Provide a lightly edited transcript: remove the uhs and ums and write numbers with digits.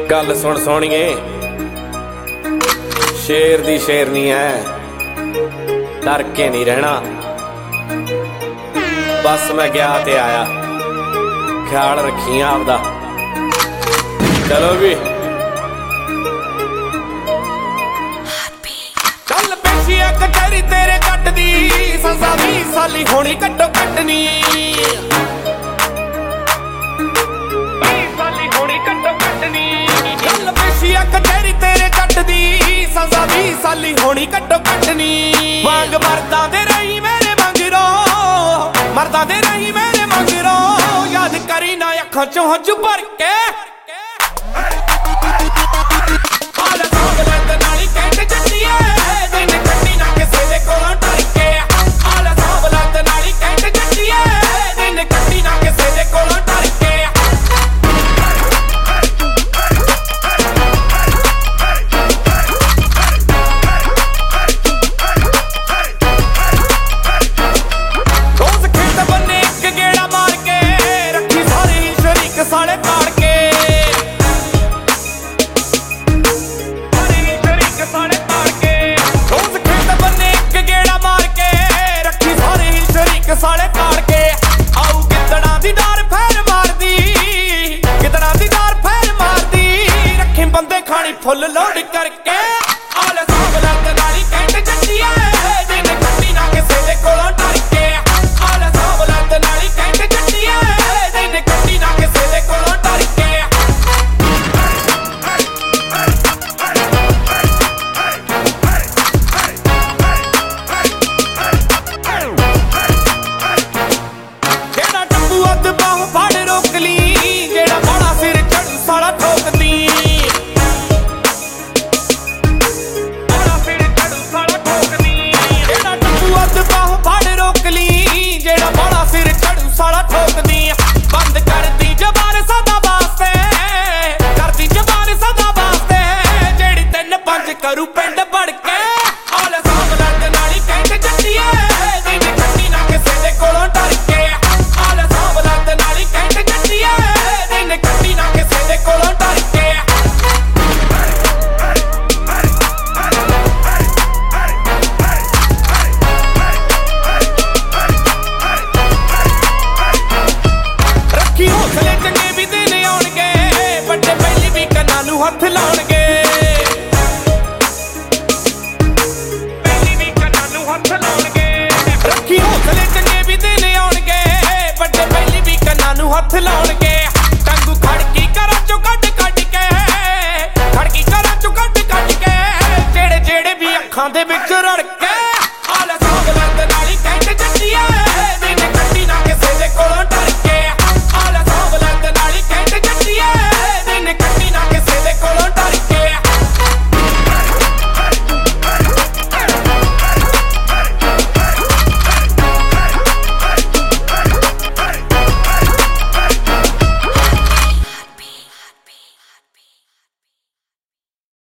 गल सुन सोनिए, शेर दी शेरनी है, डर के नहीं रहना। बस मैं गया ते आया, ख्याल रखी आपदा। चलो भी चल पेशी कचहरी तेरे कट दी, सजा 20 साली होनी कट्टो कटनी। कचहरी तेरे कट दी, सजा 20 साली होनी कट्टो कटनी। मांग मरदा दे रही मेरे मंगरो, मरदा दे रही मेरे मंगरो। याद करी ना अखां चों हंझू भर के, साले ताड़ के आऊ कितना दी डार फैर मार दी, कितना दी डार फैर मार दी। रखे बंदे खानी फुल लोड करके, आले साहब लत नाली कैंट जट्टी है, दिन कट्टी ना किसे दे कोलों डर के। आले साहब लत नाली कैंट जट्टी है, दिन कट्टी ना किसे दे कोलों डर के। बाहों फाड़ रोक ली, जेड़ा बड़ा सिर चढ़ू साला ठोक दी। बड़ा सिर चढ़ू साला ठोक दी। जेड़ा टप्पू अद बाहों फाड़ रोक ली, जेड़ा बड़ा सिर चढ़ू साला ठोक दी। बंद कर दी जबान सदा वास्ते, कर दी जबान सदा वास्ते। जेड़ी 3-5 करू पिंड बढ़ के, आले साहब लत नाली कैंट जट्टी है, दिन कट्टी ना किसे दे कोलों डर के। हथ लाउणगे पहली भी कन्नां नूं हथ लाउणगे। रखी हौसले चंगे भी दिन आउणगे, बड़े पहली भी कन्नां नूं हथ लाउणगे।